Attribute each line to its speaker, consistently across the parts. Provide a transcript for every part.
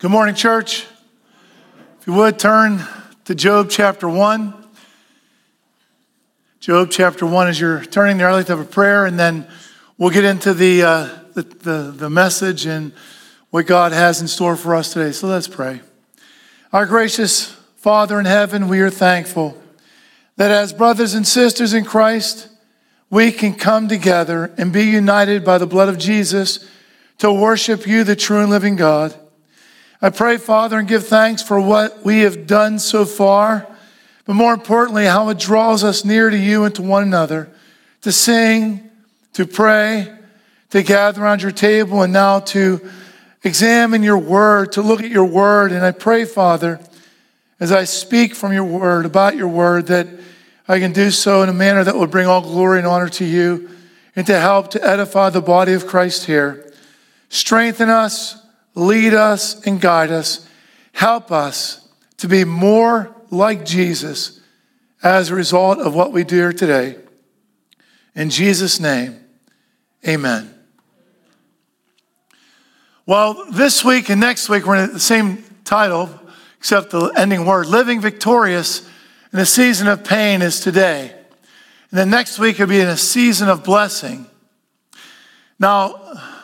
Speaker 1: Good morning, church. If you would, turn to Job chapter 1. Job chapter 1, as you're turning there, I'd like to have a prayer, and then we'll get into the message and what God has in store for us today. So let's pray. Our gracious Father in heaven, we are thankful that as brothers and sisters in Christ, we can come together and be united by the blood of Jesus to worship you, the true and living God. I pray, Father, and give thanks for what we have done so far, but more importantly, how it draws us near to you and to one another, to sing, to pray, to gather around your table, and now to examine your word, to look at your word. And I pray, Father, as I speak from your word, about your word, that I can do so in a manner that will bring all glory and honor to you and to help to edify the body of Christ here. Strengthen us, lead us, and guide us. Help us to be more like Jesus as a result of what we do here today. In Jesus' name, amen. Well, this week and next week, we're in the same title, except the ending word. Living victorious in a season of pain is today. And then next week, it'll be in a season of blessing. Now,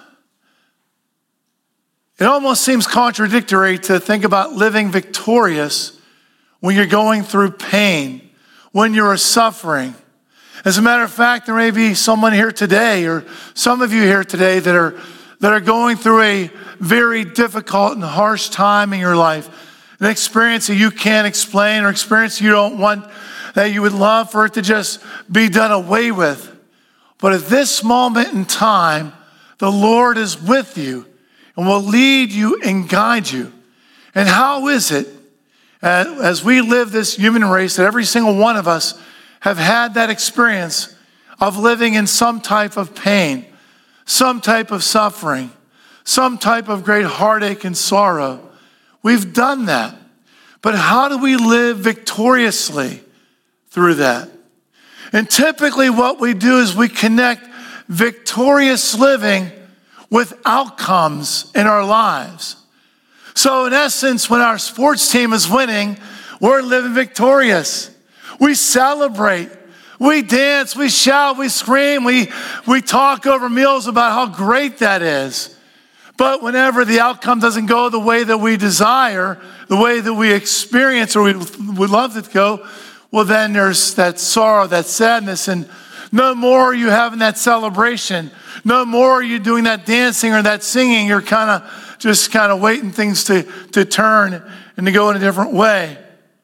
Speaker 1: it almost seems contradictory to think about living victorious when you're going through pain, when you're suffering. As a matter of fact, there may be someone here today, or some of you here today that are going through a very difficult and harsh time in your life, an experience that you can't explain, or experience you don't want, that you would love for it to just be done away with. But at this moment in time, the Lord is with you and will lead you and guide you. And how is it, as we live this human race, that every single one of us have had that experience of living in some type of pain, some type of suffering, some type of great heartache and sorrow? We've done that. But how do we live victoriously through that? And typically what we do is we connect victorious living with outcomes in our lives. So in essence, when our sports team is winning, we're living victorious. We celebrate, we dance, we shout, we scream, we talk over meals about how great that is. But whenever the outcome doesn't go the way that we desire, the way that we experience or we would love it to go, well, then there's that sorrow, that sadness, and no more are you having that celebration. No more are you doing that dancing or that singing. You're just waiting things to turn and to go in a different way.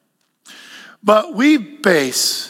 Speaker 1: But we base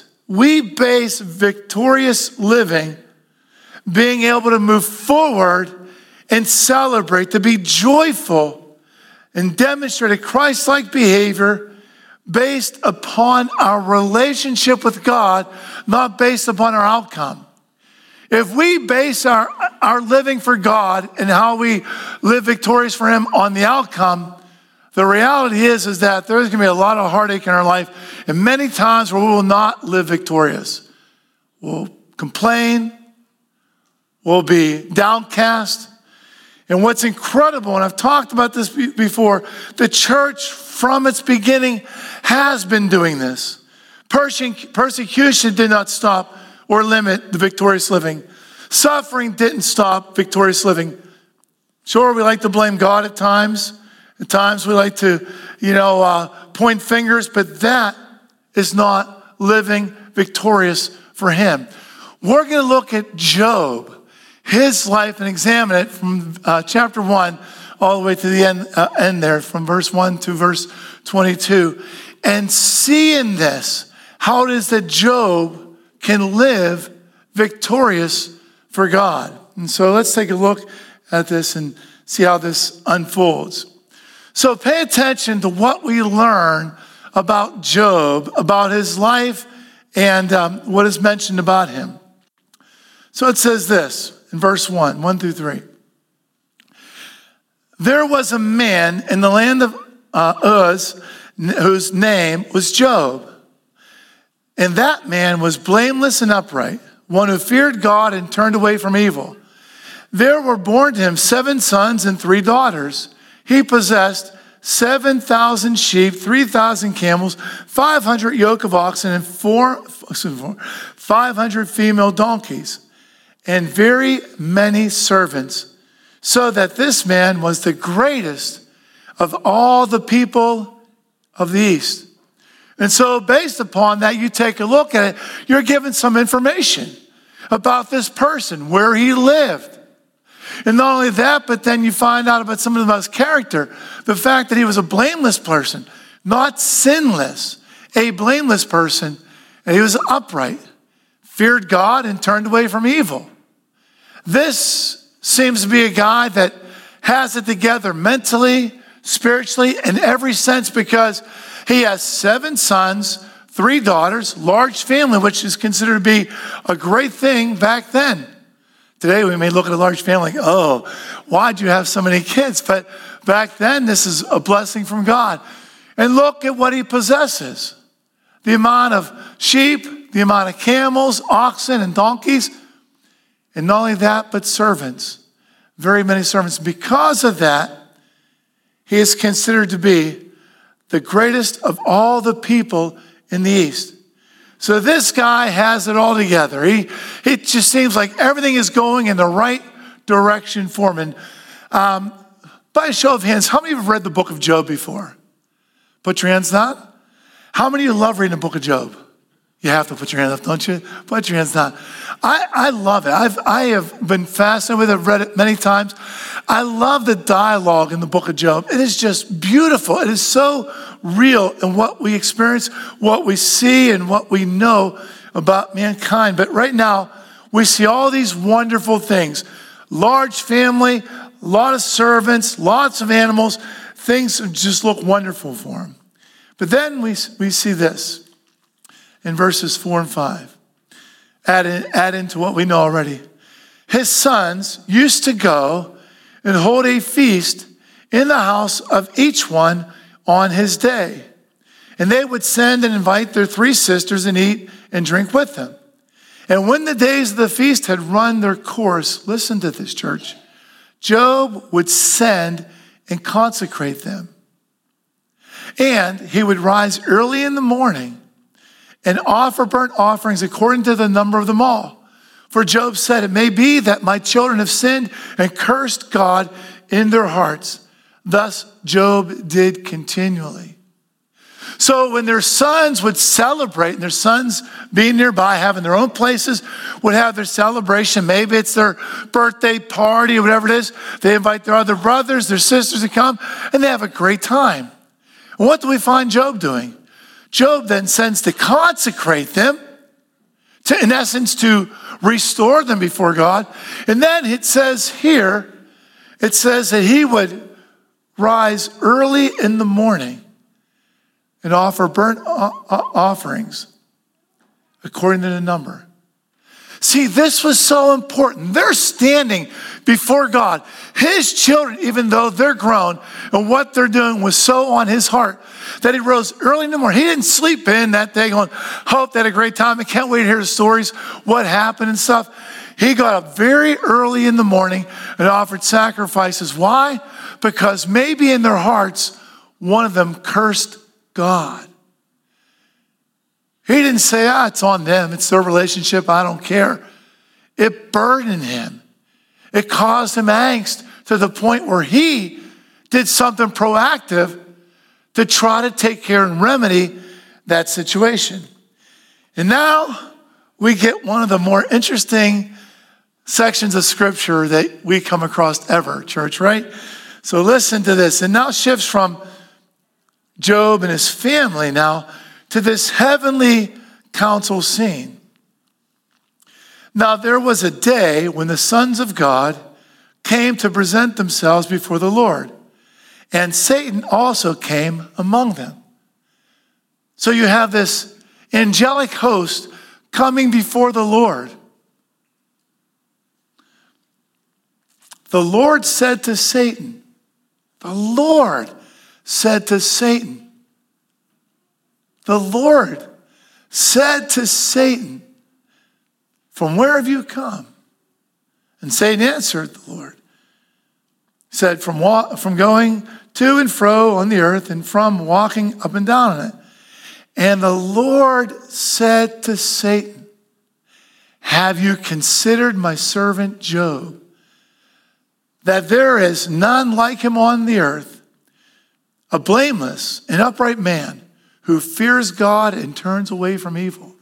Speaker 1: victorious living, being able to move forward and celebrate, to be joyful and demonstrate a Christ-like behavior based upon our relationship with God, not based upon our outcome. If we base our living for God and how we live victorious for Him on the outcome, the reality is that there's going to be a lot of heartache in our life, and many times where we will not live victorious. We'll complain, we'll be downcast. And what's incredible, and I've talked about this before, the church from its beginning has been doing this. Persecution did not stop or limit the victorious living. Suffering didn't stop victorious living. Sure, we like to blame God at times. At times we like to, point fingers, but that is not living victorious for Him. We're going to look at Job, his life, and examine it from chapter 1 all the way to the end there, from verse 1 to verse 22. And see in this how it is that Job can live victorious for God. And so let's take a look at this and see how this unfolds. So pay attention to what we learn about Job, about his life, and what is mentioned about him. So it says this in verse 1 through 3. There was a man in the land of Uz whose name was Job. And that man was blameless and upright, one who feared God and turned away from evil. There were born to him 7 sons and 3 daughters. He possessed 7,000 sheep, 3,000 camels, 500 yoke of oxen, and 500 female donkeys, and very many servants, so that this man was the greatest of all the people of the East. And so based upon that, you take a look at it, you're given some information about this person, where he lived. And not only that, but then you find out about some of his character. The fact that he was a blameless person, not sinless, a blameless person, and he was upright, feared God, and turned away from evil. This seems to be a guy that has it together mentally, spiritually, in every sense, because he has 7 sons, 3 daughters, large family, which is considered to be a great thing back then. Today we may look at a large family like, oh, why'd you have so many kids? But back then, this is a blessing from God. And look at what he possesses. The amount of sheep, the amount of camels, oxen, and donkeys. And not only that, but servants. Very many servants. Because of that, he is considered to be the greatest of all the people in the East. So this guy has it all together. It just seems like everything is going in the right direction for him. And by a show of hands, how many of you have read the book of Job before? Put your hands down. How many of you love reading the book of Job? You have to put your hand up, don't you? Put your hands down. I love it. I have been fascinated with it. I've read it many times. I love the dialogue in the book of Job. It is just beautiful. It is so real in what we experience, what we see, and what we know about mankind. But right now, we see all these wonderful things. Large family, a lot of servants, lots of animals. Things just look wonderful for him. But then we see this in verses 4 and 5. Add into what we know already. His sons used to go and hold a feast in the house of each one on his day. And they would send and invite their 3 sisters and eat and drink with them. And when the days of the feast had run their course, listen to this, church, Job would send and consecrate them. And he would rise early in the morning and offer burnt offerings according to the number of them all. For Job said, it may be that my children have sinned and cursed God in their hearts. Thus Job did continually. So when their sons would celebrate, and their sons being nearby, having their own places, would have their celebration. Maybe it's their birthday party or whatever it is. They invite their other brothers, their sisters to come, and they have a great time. And what do we find Job doing? Job then sends to consecrate them, in essence, to restore them before God. And then it says here, it says that he would rise early in the morning and offer burnt offerings according to the number. See, this was so important. They're standing before God. His children, even though they're grown, and what they're doing was so on his heart that he rose early in the morning. He didn't sleep in that day going, hope they had a great time. I can't wait to hear the stories, what happened and stuff. He got up very early in the morning and offered sacrifices. Why? Because maybe in their hearts, one of them cursed God. He didn't say, it's on them. It's their relationship. I don't care. It burdened him. It caused him angst to the point where he did something proactive to try to take care and remedy that situation. And now we get one of the more interesting sections of scripture that we come across ever, church, right? So listen to this. And now shifts from Job and his family now to this heavenly council scene. Now there was a day when the sons of God came to present themselves before the Lord, and Satan also came among them. So you have this angelic host coming before the Lord. The Lord said to Satan, the Lord said to Satan, the Lord said to Satan, from where have you come? And Satan answered the Lord. He He said, from going to and fro on the earth and from walking up and down on it. And the Lord said to Satan, have you considered my servant Job, that there is none like him on the earth, a blameless and upright man who fears God and turns away from evil?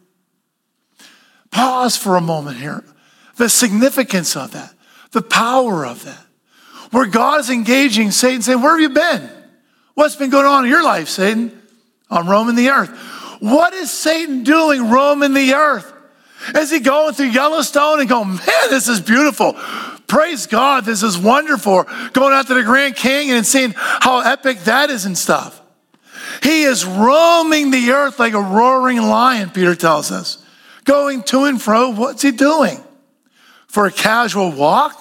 Speaker 1: Pause for a moment here. The significance of that, the power of that. Where God is engaging Satan, saying, where have you been? What's been going on in your life, Satan? I'm roaming the earth. What is Satan doing roaming the earth? Is he going through Yellowstone and going, man, this is beautiful. Praise God, this is wonderful. Going out to the Grand Canyon and seeing how epic that is and stuff. He is roaming the earth like a roaring lion, Peter tells us. Going to and fro, what's he doing? For a casual walk?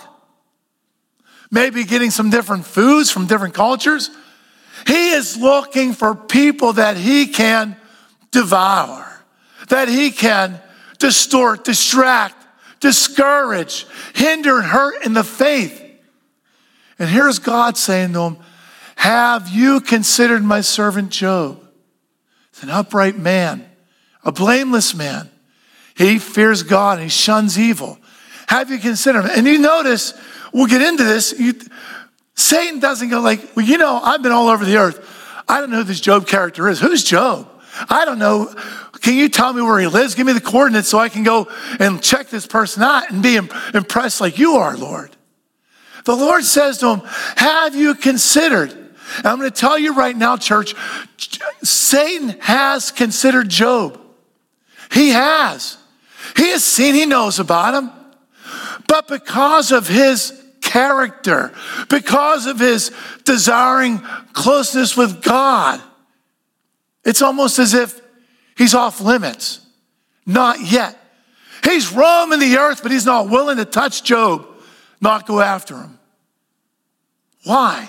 Speaker 1: Maybe getting some different foods from different cultures? He is looking for people that he can devour, that he can distort, distract, discourage, hinder, and hurt in the faith. And here's God saying to him, have you considered my servant Job? He's an upright man, a blameless man. He fears God and he shuns evil. Have you considered him? And you notice, we'll get into this, Satan doesn't go like, well, you know, I've been all over the earth. I don't know who this Job character is. Who's Job? I don't know. Can you tell me where he lives? Give me the coordinates so I can go and check this person out and be impressed like you are, Lord. The Lord says to him, have you considered? And I'm going to tell you right now, church, Satan has considered Job. He has. He has seen, he knows about him. But because of his character, because of his desiring closeness with God, it's almost as if he's off limits. Not yet. He's roaming the earth, but he's not willing to touch Job, not go after him. Why?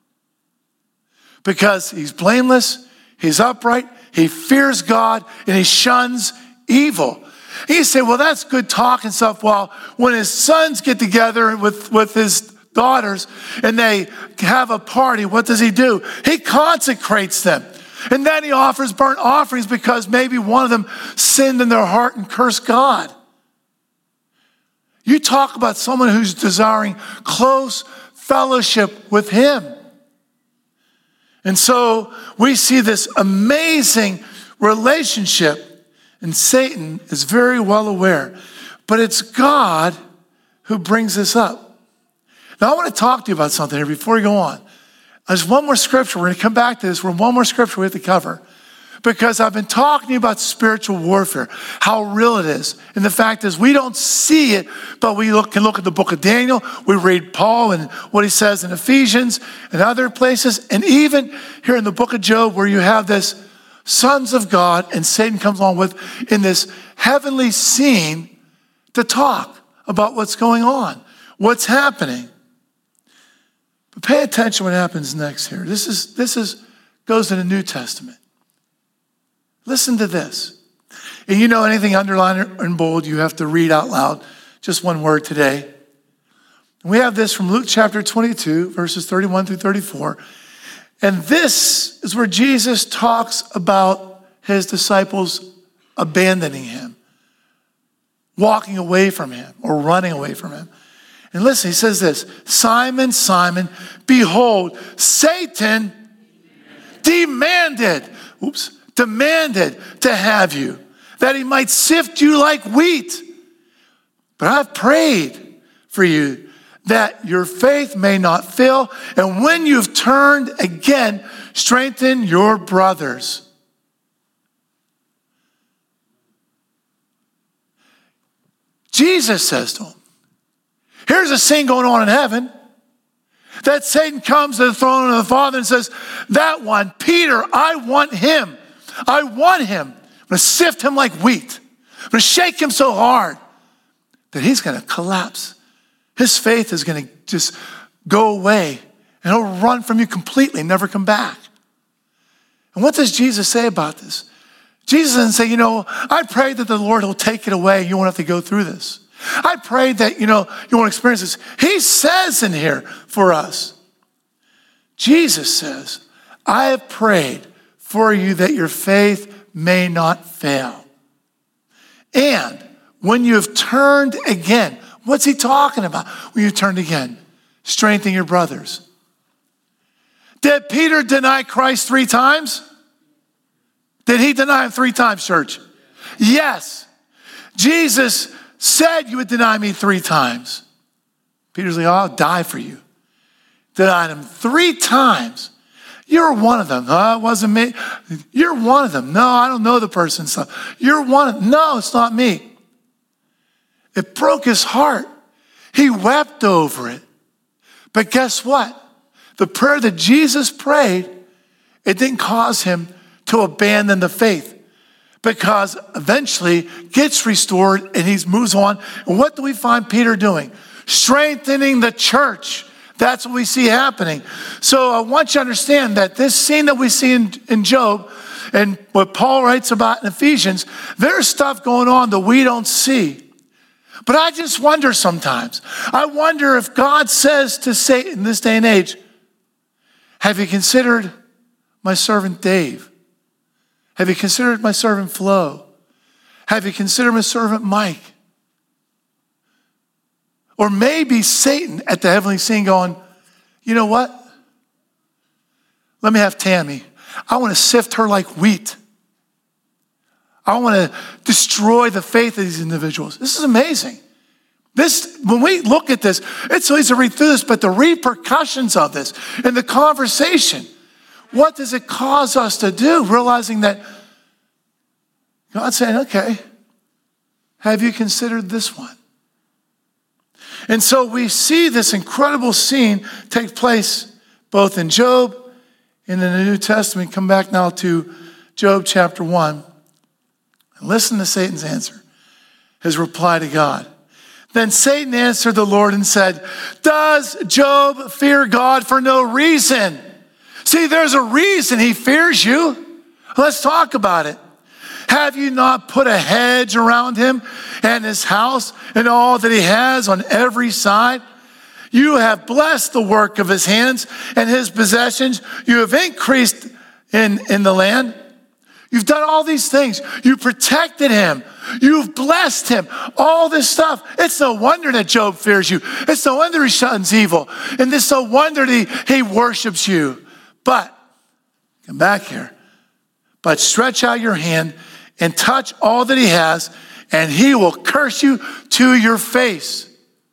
Speaker 1: Because he's blameless, he's upright, he fears God, and he shuns evil. You say, well, that's good talk and stuff. Well, when his sons get together with his daughters and they have a party, what does he do? He consecrates them. And then he offers burnt offerings because maybe one of them sinned in their heart and cursed God. You talk about someone who's desiring close fellowship with him. And so we see this amazing relationship. And Satan is very well aware. But it's God who brings this up. Now I want to talk to you about something here before we go on. There's one more scripture. We're going to come back to this. One more scripture we have to cover. Because I've been talking to you about spiritual warfare, how real it is. And the fact is we don't see it, but we can look at the book of Daniel. We read Paul and what he says in Ephesians and other places. And even here in the book of Job where you have this sons of God, and Satan comes along with in this heavenly scene to talk about what's going on, what's happening. But pay attention to what happens next here. This goes in the New Testament. Listen to this. And you know anything underlined or in bold, you have to read out loud just one word today. And we have this from Luke chapter 22, verses 31 through 34. And this is where Jesus talks about his disciples abandoning him, walking away from him or running away from him. And listen, he says this, Simon, Simon, behold, Satan demanded to have you, that he might sift you like wheat. But I've prayed for you that your faith may not fail. And when you've turned again, strengthen your brothers. Jesus says to him, here's a scene going on in heaven. That Satan comes to the throne of the Father and says, that one, Peter, I want him. I want him. I'm going to sift him like wheat. I'm going to shake him so hard that he's going to collapse. His faith is going to just go away and he'll run from you completely, never come back. And what does Jesus say about this? Jesus doesn't say, I pray that the Lord will take it away. You won't have to go through this. I pray that, you won't experience this. He says in here for us, Jesus says, I have prayed for you that your faith may not fail. And when you have turned again, what's he talking about? When you turned again, strengthen your brothers. Did Peter deny Christ 3 times? Did he deny him 3 times, church? Yes. Jesus said you would deny me 3 times. Peter's like, I'll die for you. Denied him 3 times. You're one of them. It wasn't me. You're one of them. No, I don't know the person. So you're one of them. No, it's not me. It broke his heart. He wept over it. But guess what? The prayer that Jesus prayed, it didn't cause him to abandon the faith, because eventually gets restored and he moves on. And what do we find Peter doing? Strengthening the church. That's what we see happening. So I want you to understand that this scene that we see in Job and what Paul writes about in Ephesians, there's stuff going on that we don't see. But I just wonder sometimes. I wonder if God says to Satan in this day and age, have you considered my servant Dave? Have you considered my servant Flo? Have you considered my servant Mike? Or maybe Satan at the heavenly scene going, you know what? Let me have Tammy. I want to sift her like wheat. I want to destroy the faith of these individuals. This is amazing. When we look at this, it's so easy to read through this, but the repercussions of this and the conversation, what does it cause us to do? Realizing that God's saying, okay, have you considered this one? And so we see this incredible scene take place both in Job and in the New Testament. Come back now to Job chapter 1. And listen to Satan's answer, his reply to God. Then Satan answered the Lord and said, does Job fear God for no reason? See, there's a reason he fears you. Let's talk about it. Have you not put a hedge around him and his house and all that he has on every side? You have blessed the work of his hands and his possessions. You have increased in the land. You've done all these things. You protected him. You've blessed him. All this stuff. It's no wonder that Job fears you. It's no wonder he shuns evil. And it's no wonder that he worships you. But, come back here. But stretch out your hand and touch all that he has, and he will curse you to your face.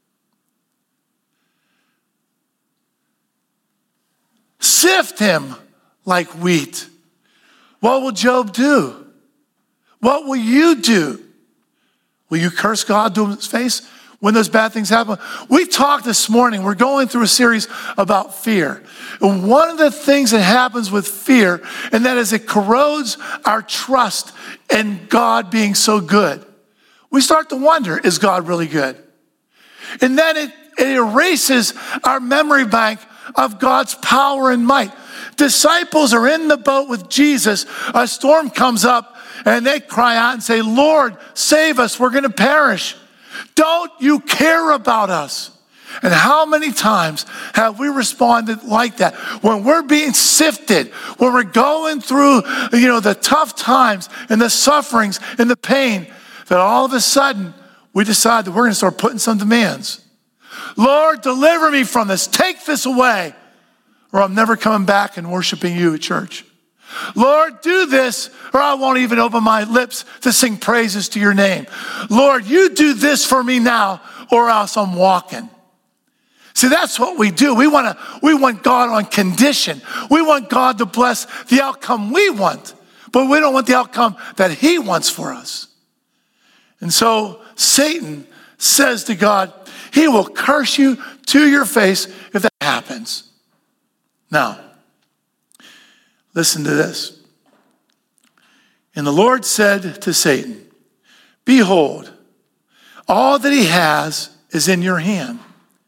Speaker 1: Sift him like wheat. What will Job do? What will you do? Will you curse God to his face when those bad things happen? We talked this morning, we're going through a series about fear. And one of the things that happens with fear, and that is it corrodes our trust in God being so good. We start to wonder, is God really good? And then it erases our memory bank of God's power and might. Disciples are in the boat with Jesus. A storm comes up and they cry out and say, Lord, save us. We're going to perish. Don't you care about us? And how many times have we responded like that? When we're being sifted, when we're going through, the tough times and the sufferings and the pain, that all of a sudden we decide that we're going to start putting some demands. Lord, deliver me from this. Take this away, or I'm never coming back and worshiping you at church. Lord, do this, or I won't even open my lips to sing praises to your name. Lord, you do this for me now, or else I'm walking. See, that's what we do. We want God on condition. We want God to bless the outcome we want, but we don't want the outcome that he wants for us. And so Satan says to God, he will curse you to your face if that happens. Now, listen to this. And the Lord said to Satan, behold, all that he has is in your hand.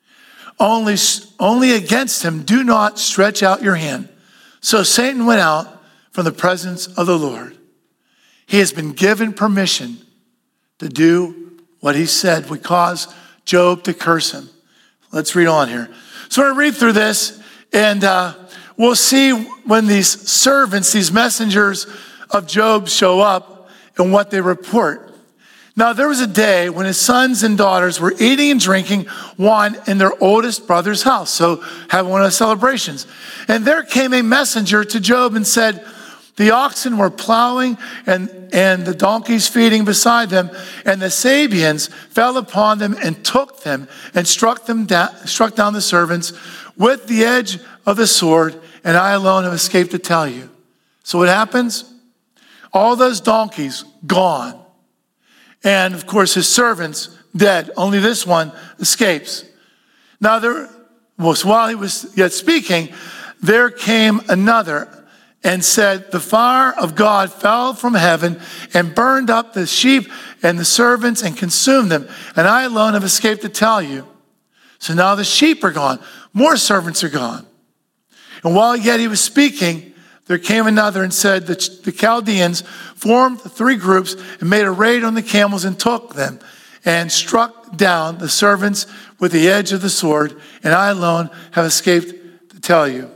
Speaker 1: Only against him do not stretch out your hand. So Satan went out from the presence of the Lord. He has been given permission to do what he said would cause Job to curse him. Let's read on here. So I read through this, and we'll see when these servants, these messengers of Job show up and what they report. Now, there was a day when his sons and daughters were eating and drinking wine in their oldest brother's house. So having one of the celebrations. And there came a messenger to Job and said, the oxen were plowing and the donkeys feeding beside them, and the Sabeans fell upon them and took them and struck down the servants with the edge of the sword, and I alone have escaped to tell you. So what happens? All those donkeys gone. And of course his servants dead. Only this one escapes. Now while he was yet speaking, there came another and said, the fire of God fell from heaven and burned up the sheep and the servants and consumed them. And I alone have escaped to tell you. So now the sheep are gone. More servants are gone. And while yet he was speaking, there came another and said, the Chaldeans formed 3 groups and made a raid on the camels and took them and struck down the servants with the edge of the sword. And I alone have escaped to tell you.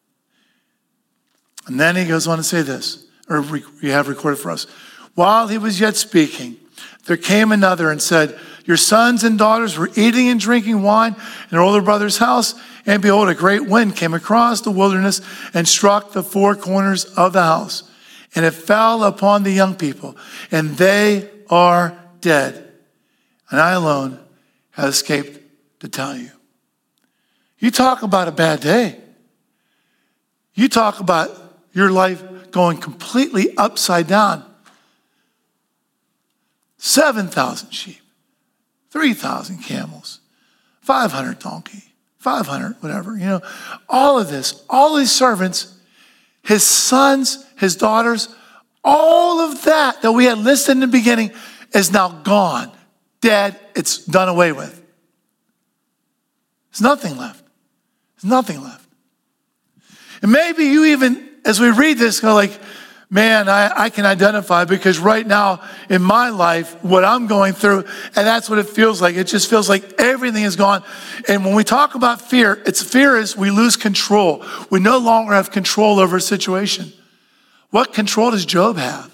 Speaker 1: And then he goes on to say this, or we have recorded for us. While he was yet speaking, there came another and said, your sons and daughters were eating and drinking wine in their older brother's house, and behold, a great wind came across the wilderness and struck the 4 corners of the house. And it fell upon the young people, and they are dead. And I alone have escaped to tell you. You talk about a bad day. You talk about your life going completely upside down. 7,000 sheep, 3,000 camels, 500 donkey, 500 whatever, all of this, all these servants, his sons, his daughters, all of that we had listed in the beginning is now gone, dead, it's done away with. There's nothing left. There's nothing left. And maybe you even, as we read this, go like, man, I can identify, because right now in my life, what I'm going through, and that's what it feels like. It just feels like everything is gone. And when we talk about fear, fear is we lose control. We no longer have control over a situation. What control does Job have?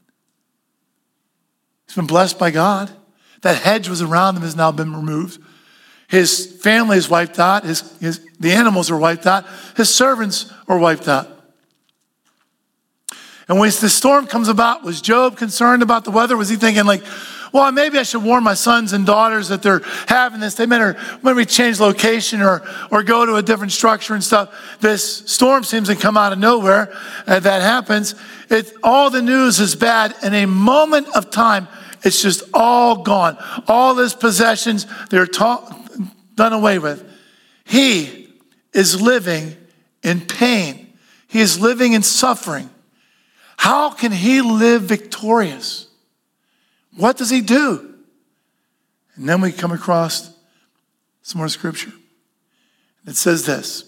Speaker 1: He's been blessed by God. That hedge was around him has now been removed. His family is wiped out. The animals are wiped out. His servants are wiped out. And when the storm comes about, was Job concerned about the weather? Was he thinking like, well, maybe I should warn my sons and daughters that they're having this. They better maybe change location or go to a different structure and stuff. This storm seems to come out of nowhere. That happens. All the news is bad. In a moment of time, it's just all gone. All his possessions, they're done away with. He is living in pain. He is living in suffering. How can he live victorious? What does he do? And then we come across some more scripture. It says this.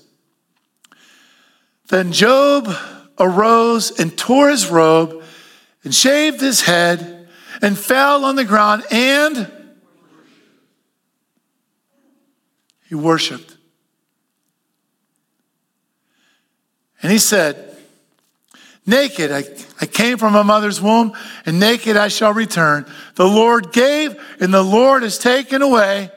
Speaker 1: Then Job arose and tore his robe and shaved his head and fell on the ground and he worshiped. And he said, naked I came from my mother's womb, and naked I shall return. The Lord gave, and the Lord has taken away.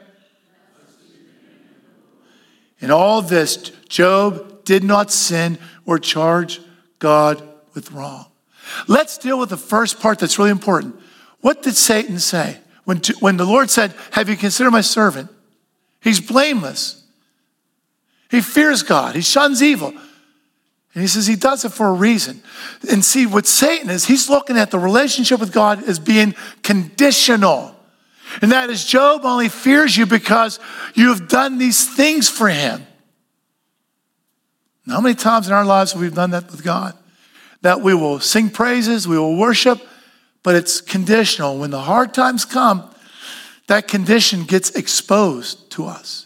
Speaker 1: In all this, Job did not sin or charge God with wrong. Let's deal with the first part that's really important. What did Satan say? When the Lord said, have you considered my servant? He's blameless. He fears God. He shuns evil. And he says he does it for a reason. And see, what Satan is, he's looking at the relationship with God as being conditional. And that is, Job only fears you because you have done these things for him. And how many times in our lives have we done that with God? That we will sing praises, we will worship, but it's conditional. When the hard times come, that condition gets exposed to us.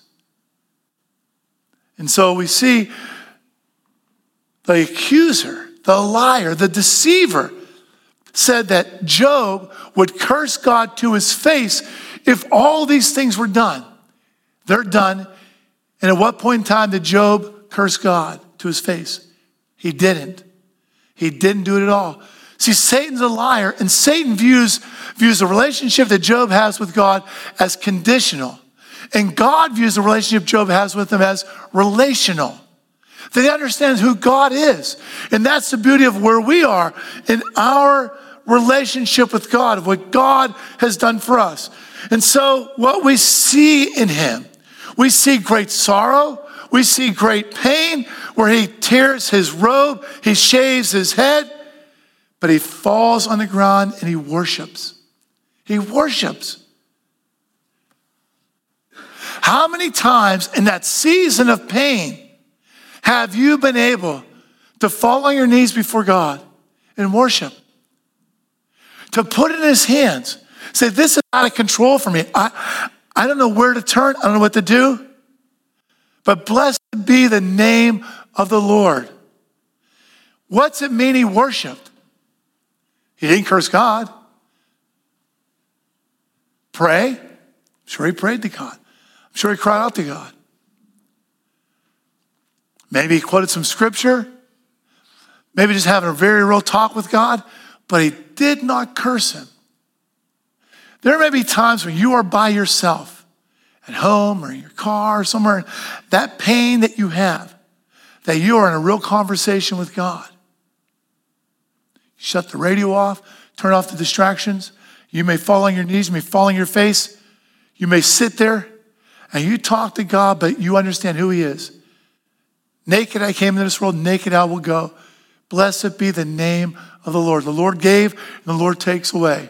Speaker 1: And so we see the accuser, the liar, the deceiver said that Job would curse God to his face if all these things were done. They're done. And at what point in time did Job curse God to his face? He didn't. He didn't do it at all. See, Satan's a liar, and Satan views the relationship that Job has with God as conditional. And God views the relationship Job has with him as relational. That he understands who God is. And that's the beauty of where we are in our relationship with God, of what God has done for us. And so what we see in him, we see great sorrow, we see great pain, where he tears his robe, he shaves his head, but he falls on the ground and he worships. He worships. How many times in that season of pain have you been able to fall on your knees before God and worship? To put it in his hands. Say, this is out of control for me. I don't know where to turn. I don't know what to do. But blessed be the name of the Lord. What's it mean he worshiped? He didn't curse God. Pray? I'm sure he prayed to God. I'm sure he cried out to God. Maybe he quoted some scripture. Maybe just having a very real talk with God. But he did not curse him. There may be times when you are by yourself, at home or in your car or somewhere, that pain that you have, that you are in a real conversation with God. Shut the radio off, turn off the distractions. You may fall on your knees, you may fall on your face. You may sit there and you talk to God, but you understand who he is. Naked I came into this world, naked I will go. Blessed be the name of the Lord. The Lord gave and the Lord takes away.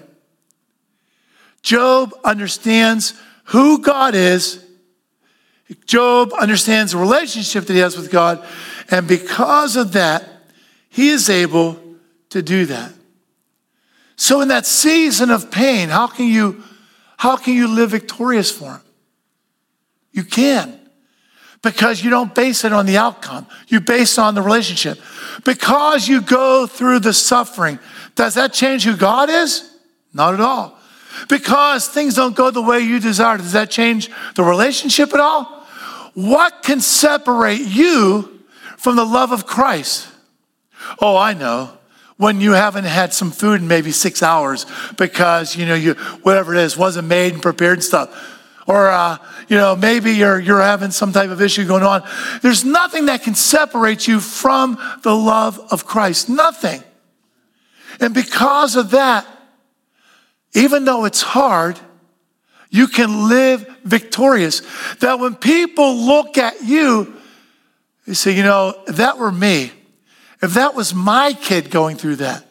Speaker 1: Job understands who God is. Job understands the relationship that he has with God. And because of that, he is able to do that. So in that season of pain, how can you live victorious for him? You can. Because you don't base it on the outcome. You base it on the relationship. Because you go through the suffering, does that change who God is? Not at all. Because things don't go the way you desire, does that change the relationship at all? What can separate you from the love of Christ? Oh, I know. When you haven't had some food in maybe 6 hours because, you whatever it is, wasn't made and prepared and stuff. Or, maybe you're having some type of issue going on. There's nothing that can separate you from the love of Christ. Nothing. And because of that, even though it's hard, you can live victorious. That when people look at you, they say, if that were me, if that was my kid going through that,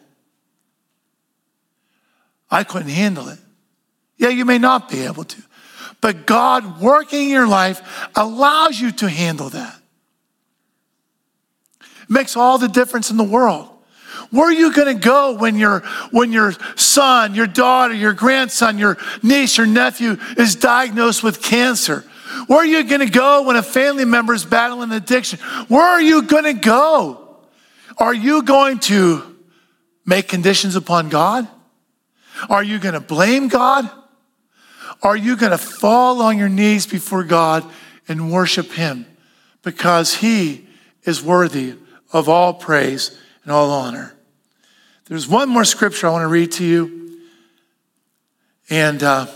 Speaker 1: I couldn't handle it. Yeah, you may not be able to. But God working in your life allows you to handle that. It makes all the difference in the world. Where are you going to go when your son, your daughter, your grandson, your niece, your nephew is diagnosed with cancer? Where are you going to go when a family member is battling addiction? Where are you going to go? Are you going to make conditions upon God? Are you going to blame God? Are you going to fall on your knees before God and worship him? Because he is worthy of all praise and all honor. There's one more scripture I want to read to you. And this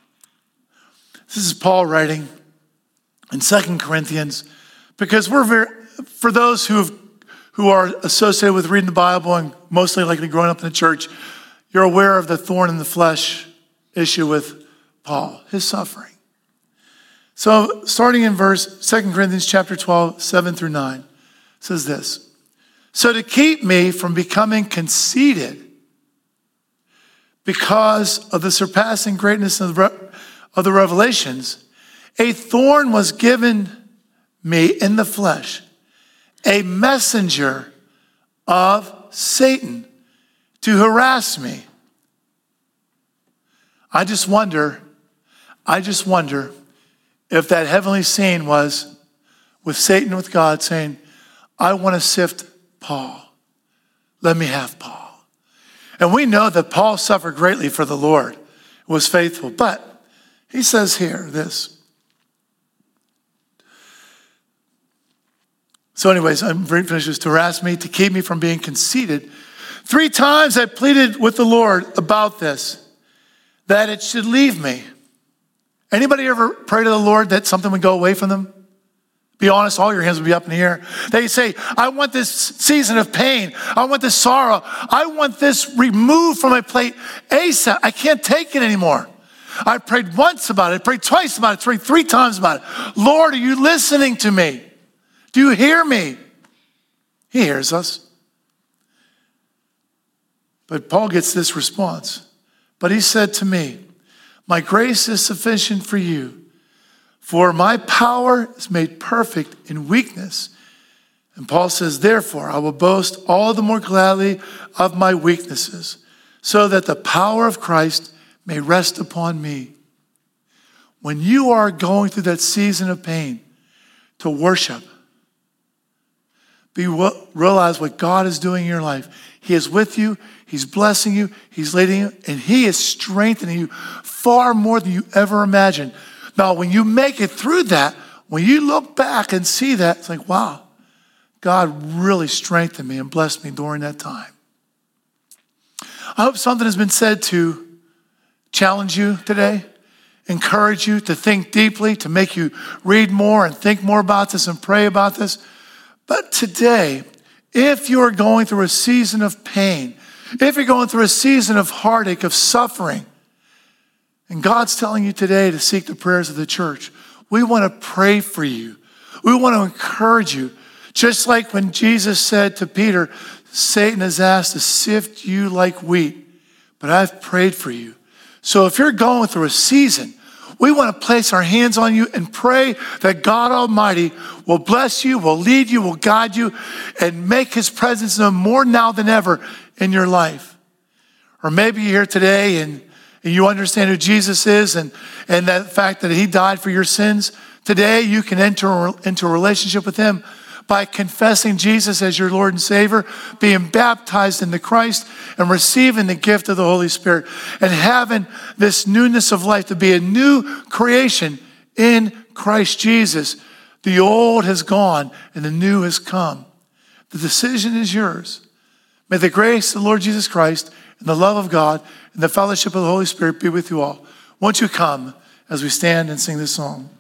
Speaker 1: is Paul writing in 2 Corinthians. Because for those who are associated with reading the Bible and mostly likely growing up in the church, you're aware of the thorn in the flesh issue with Paul, his suffering. So starting in 2 Corinthians chapter 12, 7 through 9, says this. So to keep me from becoming conceited because of the surpassing greatness of the revelations, a thorn was given me in the flesh, a messenger of Satan to harass me. I just wonder if that heavenly scene was with Satan, with God saying, I want to sift Paul. Let me have Paul. And we know that Paul suffered greatly for the Lord, was faithful. But he says here this. So anyways, I'm finished this. To harass me, to keep me from being conceited. 3 times I pleaded with the Lord about this, that it should leave me. Anybody ever pray to the Lord that something would go away from them? Be honest, all your hands would be up in the air. They say, I want this season of pain. I want this sorrow. I want this removed from my plate ASAP. I can't take it anymore. I prayed once about it. I prayed twice about it. I prayed 3 times about it. Lord, are you listening to me? Do you hear me? He hears us. But Paul gets this response. But he said to me, my grace is sufficient for you, for my power is made perfect in weakness. And Paul says, therefore, I will boast all the more gladly of my weaknesses, so that the power of Christ may rest upon me. When you are going through that season of pain, to worship, realize what God is doing in your life. He is with you. He's blessing you. He's leading you. And he is strengthening you far more than you ever imagined. Now, when you make it through that, when you look back and see that, it's like, wow, God really strengthened me and blessed me during that time. I hope something has been said to challenge you today, encourage you to think deeply, to make you read more and think more about this and pray about this. But today, if you are going through a season of pain, if you're going through a season of heartache, of suffering, and God's telling you today to seek the prayers of the church, we want to pray for you. We want to encourage you. Just like when Jesus said to Peter, Satan has asked to sift you like wheat, but I've prayed for you. So if you're going through a season, we want to place our hands on you and pray that God Almighty will bless you, will lead you, will guide you, and make his presence known more now than ever in your life. Or maybe you're here today and you understand who Jesus is and that fact that he died for your sins. Today you can enter into a relationship with him by confessing Jesus as your Lord and Savior, being baptized into Christ, and receiving the gift of the Holy Spirit, and having this newness of life to be a new creation in Christ Jesus. The old has gone and the new has come. The decision is yours. May the grace of the Lord Jesus Christ and the love of God and the fellowship of the Holy Spirit be with you all. Won't you come as we stand and sing this song?